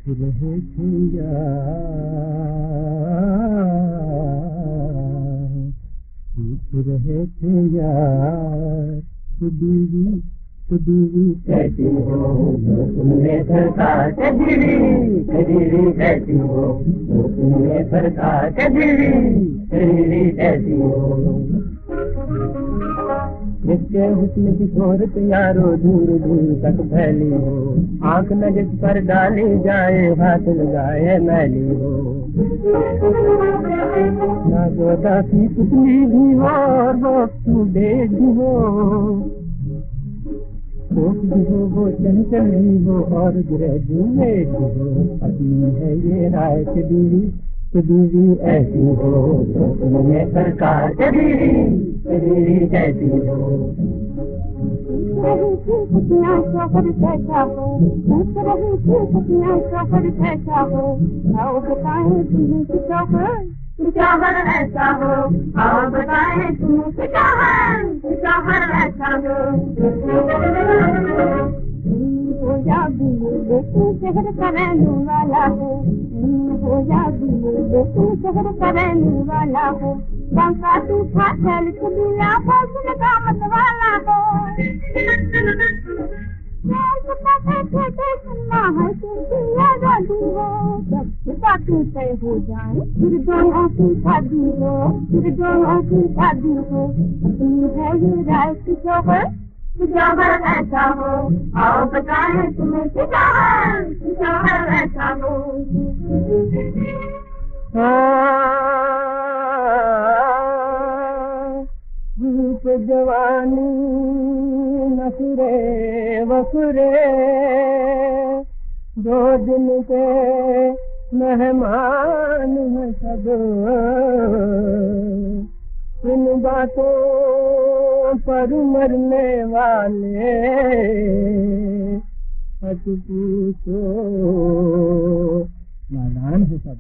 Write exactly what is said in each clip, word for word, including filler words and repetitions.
रहे थे यार, पूछ रहे थे यार, तो बीवी तो बीवी कैसी हो तुमने सरकार के बीवी, बीवी कैसी हो तुमने सरकार के बीवी, बीवी कैसी हो। जिसके हुस्न की शोहरत यारो दूर दूर तक फैली हो, आंख न जिस पर डाली जाए हाथ लगाए मैली हो। ना जोदा की पुतली भी हो और वो तू बेग भी हो, कोक भी हो वो चंचल नहीं हो और ग्रेजुएट भी हो। अपनी है ये राय के बीवी तो बीवी ऐसी हो तुमने सरकार के बीवी, बीवी कैसी हो। रही थी कितना शोहर कैसा हो, पूछ रही थी कितना शोहर कैसा हो, आओ बताएं तुम्हें कि शोहर शोहर ऐसा हो, आओ बताएं तुम्हें कि शोहर शोहर ऐसा हो। हो या बिल्ली बेटी शहर का रहने वाला हो, हो या बिल्ली बेटी शहर का रहने वाला हो, बांका दूठा चल चुला फौजन का मत वाला हो। सुनना है तुमकी आजादी हो, जब बातें तय हो जाए फिर दोनों की शादी हो, फिर दोनों की शादी हो। अपनी है ये राय की शोहर शोहर ऐसा हो, आओ बताएं तुम्हें कि शोहर शोहर ऐसा हो। रूप जवानी नखरे वखरे, दो दिन के मेहमान हैं सब, इन बातों पर मरने वाले मत पूछो, नादान है सब।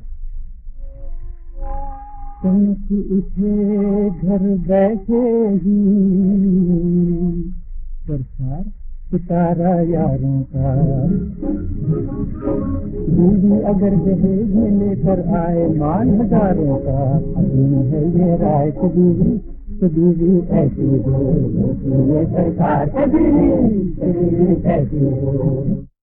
चमक उठे घर बैठे ही बरसात सितारा यारों का, बीवी अगर दहेज में लेकर आए मान हजारों का। अपनी है ये राय की बीवी तो बीवी ऐसी हो, ये सरकार के बीवी, बीवी कैसी हो।